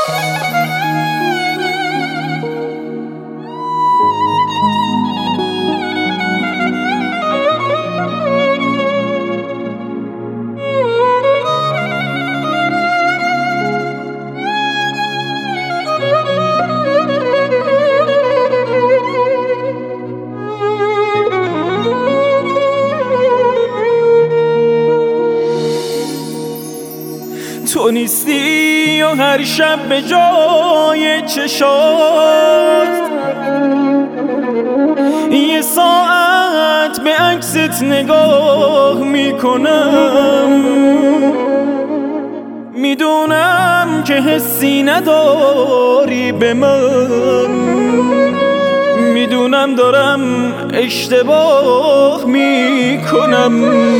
تو نیستی و هر شب به جای چشات یه ساعت به عکست نگاه میکنم. میدونم که حسی نداری به من، میدونم دارم اشتباه میکنم.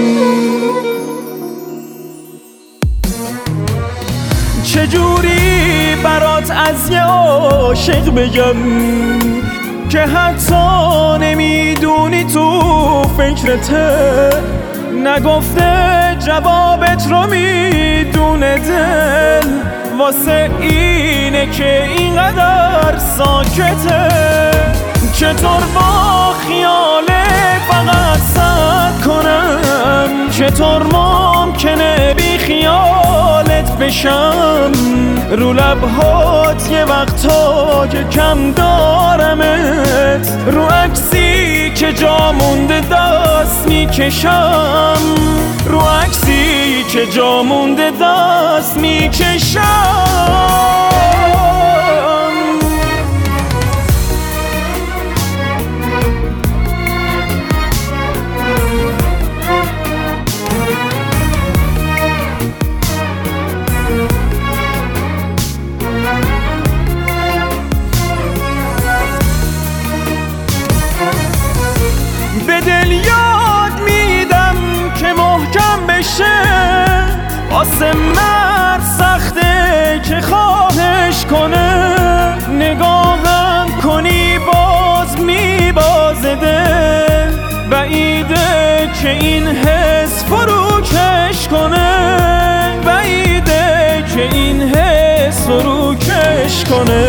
چجوری برات از یه عاشق بگم که حتی نمیدونی تو فکرته، نگفته جوابت رو میدونه دل، واسه اینه که اینقدر ساکته. چطور با خیال فقط سد کنم، چطور ممکنه بی خیالت بشم، رو لبهات یه وقتا که کم دارمت، رو عکسی که جا مونده دست میکشم، رو عکسی که جا مونده دست میکشم. به دل یاد میدم که محکم بشه، واسه مرد سخته که خواهش کنه، نگاهم کنی باز میبازه دل، بعیده که این حس فروکش کنه، بعیده که این حس فروکش کنه.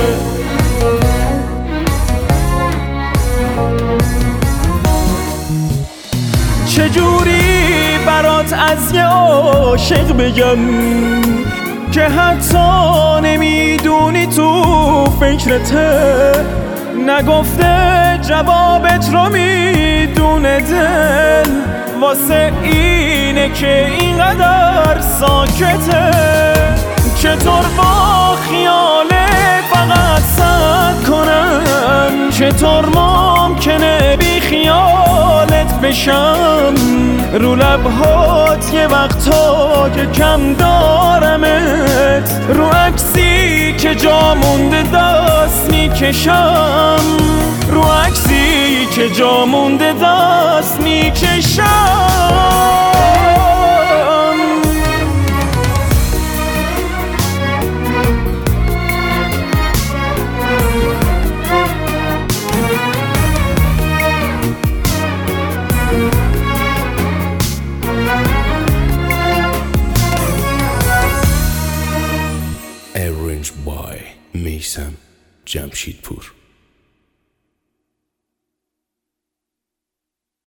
چجوری برات از یه عاشق بگم که حتی نمیدونی تو فکرته، نگفته جوابت رو میدونه دل، واسه اینه که اینقدر ساکته. چطور با خیال فقط سد کنم، چطور ممکنه بی خیالت بشم، رو لبهات یه وقتا که کم دارمت، رو عکسی که جا مونده دست میکشم، رو عکسی که جا مونده دست میکشم. Arranged by میثم جمشیدپور.